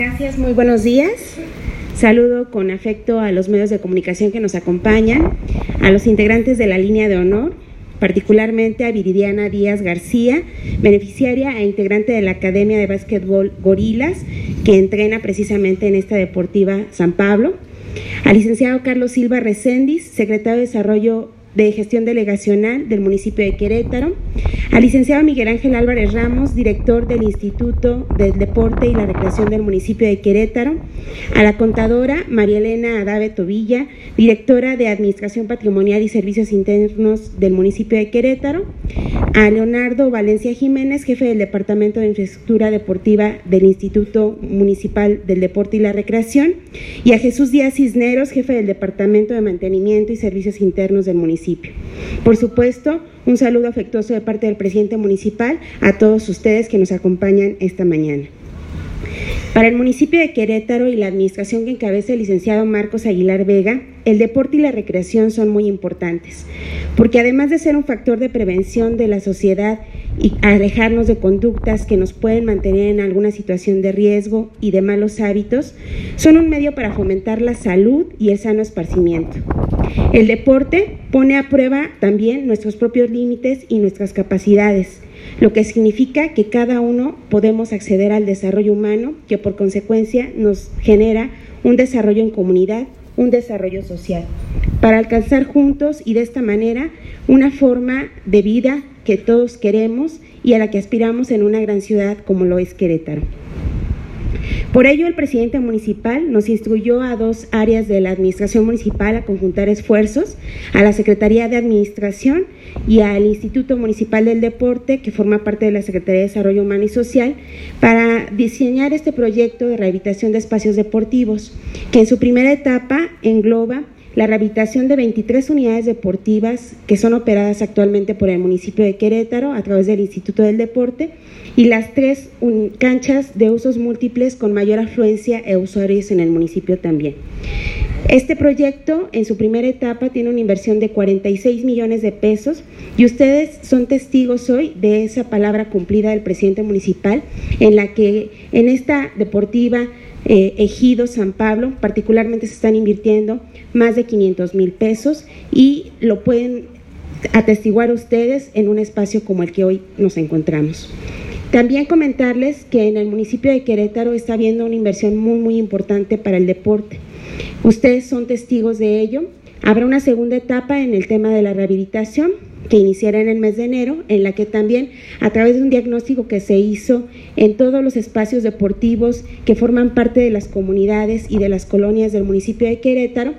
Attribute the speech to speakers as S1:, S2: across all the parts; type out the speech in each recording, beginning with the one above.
S1: Gracias, muy buenos días. Saludo con afecto a los medios de comunicación que nos acompañan, a los integrantes de la línea de honor, particularmente a Viridiana Díaz García, beneficiaria e integrante de la Academia de Básquetbol Gorilas, que entrena precisamente en esta deportiva San Pablo, al licenciado Carlos Silva Recendis, secretario de Desarrollo de Gestión Delegacional del municipio de Querétaro, al licenciado Miguel Ángel Álvarez Ramos, director del Instituto del Deporte y la Recreación del municipio de Querétaro, a la contadora María Elena Adave Tobilla, directora de Administración Patrimonial y Servicios Internos del municipio de Querétaro, a Leonardo Valencia Jiménez, jefe del Departamento de Infraestructura Deportiva del Instituto Municipal del Deporte y la Recreación, y a Jesús Díaz Cisneros, jefe del Departamento de Mantenimiento y Servicios Internos del municipio. Por supuesto, un saludo afectuoso de parte del presidente municipal a todos ustedes que nos acompañan esta mañana. Para el municipio de Querétaro y la administración que encabeza el licenciado Marcos Aguilar Vega, el deporte y la recreación son muy importantes, porque además de ser un factor de prevención de la sociedad y alejarnos de conductas que nos pueden mantener en alguna situación de riesgo y de malos hábitos, son un medio para fomentar la salud y el sano esparcimiento. El deporte pone a prueba también nuestros propios límites y nuestras capacidades, lo que significa que cada uno podemos acceder al desarrollo humano, que por consecuencia nos genera un desarrollo en comunidad, un desarrollo social, para alcanzar juntos y de esta manera una forma de vida que todos queremos y a la que aspiramos en una gran ciudad como lo es Querétaro. Por ello, el presidente municipal nos instruyó a dos áreas de la administración municipal a conjuntar esfuerzos, a la Secretaría de Administración y al Instituto Municipal del Deporte, que forma parte de la Secretaría de Desarrollo Humano y Social, para diseñar este proyecto de rehabilitación de espacios deportivos, que en su primera etapa engloba la rehabilitación de 23 unidades deportivas que son operadas actualmente por el municipio de Querétaro a través del Instituto del Deporte y las 3 canchas de usos múltiples con mayor afluencia e usuarios en el municipio también. Este proyecto en su primera etapa tiene una inversión de 46 millones de pesos y ustedes son testigos hoy de esa palabra cumplida del presidente municipal, en la que en esta deportiva Ejido San Pablo particularmente se están invirtiendo más de 500,000 pesos y lo pueden atestiguar ustedes en un espacio como el que hoy nos encontramos. También comentarles que en el municipio de Querétaro está habiendo una inversión muy importante para el deporte. Ustedes son testigos de ello. Habrá una segunda etapa en el tema de la rehabilitación que iniciará en el mes de enero, en la que también a través de un diagnóstico que se hizo en todos los espacios deportivos que forman parte de las comunidades y de las colonias del municipio de Querétaro,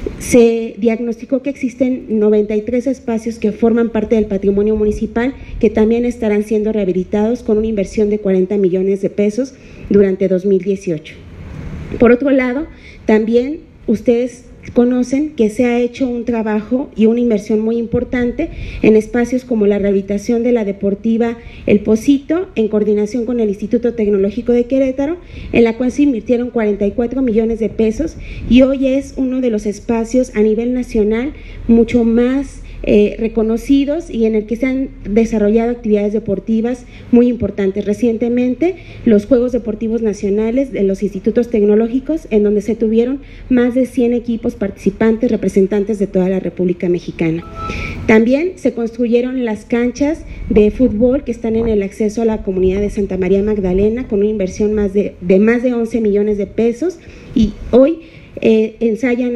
S1: se diagnosticó que existen 93 espacios que forman parte del patrimonio municipal que también estarán siendo rehabilitados con una inversión de 40 millones de pesos durante 2018. Por otro lado, también ustedes conocen que se ha hecho un trabajo y una inversión muy importante en espacios como la rehabilitación de la deportiva El Pocito, en coordinación con el Instituto Tecnológico de Querétaro, en la cual se invirtieron 44 millones de pesos y hoy es uno de los espacios a nivel nacional mucho más reconocidos y en el que se han desarrollado actividades deportivas muy importantes. Recientemente, los Juegos Deportivos Nacionales de los Institutos Tecnológicos, en donde se tuvieron más de 100 equipos participantes, representantes de toda la República Mexicana. También se construyeron las canchas de fútbol que están en el acceso a la comunidad de Santa María Magdalena, con una inversión de más de 11 millones de pesos y hoy ensayan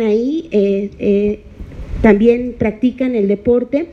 S1: ahí también practican el deporte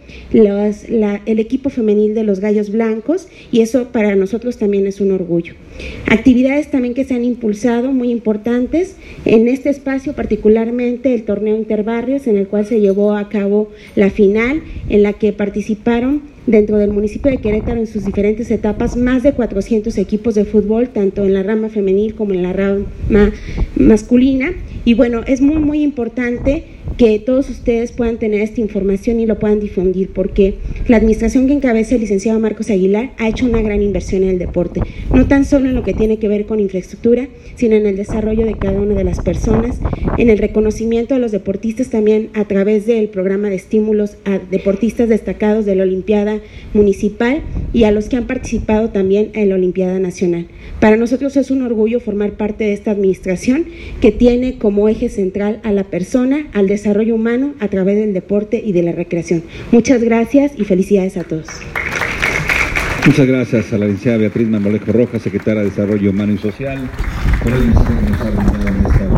S1: el equipo femenil de los Gallos Blancos y eso para nosotros también es un orgullo. Actividades también que se han impulsado muy importantes en este espacio, particularmente el torneo Interbarrios, en el cual se llevó a cabo la final, en la que participaron dentro del municipio de Querétaro en sus diferentes etapas más de 400 equipos de fútbol, tanto en la rama femenil como en la rama masculina, Y bueno, es muy, muy importante que todos ustedes puedan tener esta información y lo puedan difundir, porque la administración que encabeza el licenciado Marcos Aguilar ha hecho una gran inversión en el deporte, no tan solo en lo que tiene que ver con infraestructura, sino en el desarrollo de cada una de las personas, en el reconocimiento de los deportistas también a través del programa de estímulos a deportistas destacados de la Olimpiada Municipal y a los que han participado también en la Olimpiada Nacional. Para nosotros es un orgullo formar parte de esta administración que tiene como eje central a la persona, al desarrollo humano a través del deporte y de la recreación. Muchas gracias y felicidades a todos.
S2: Muchas gracias a la licenciada Beatriz Marmolejo Rojas, secretaria de Desarrollo Humano y Social, por el mensaje que nos ha brindado en esta